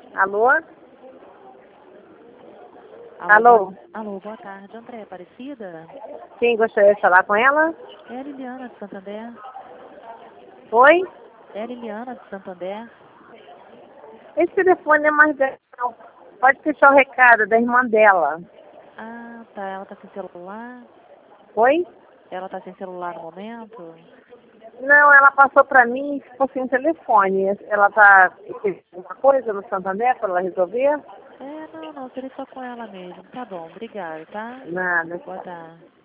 Alô? Alô? Alô, boa tarde. André Aparecida? Sim, gostaria de falar com ela? É a Liliana de Santander? Oi? É a Liliana de Santander? Esse telefone é mais dela. Pode deixar o recado da irmã dela. Ah, tá. Ela tá sem celular? Oi? Ela tá sem celular no momento? Não, ela passou para mim e ficou sem telefone. Ela tá tem alguma coisa no Santander para ela resolver? Não, seria só com ela mesmo. Tá bom, obrigada, tá? Nada. Boa tarde.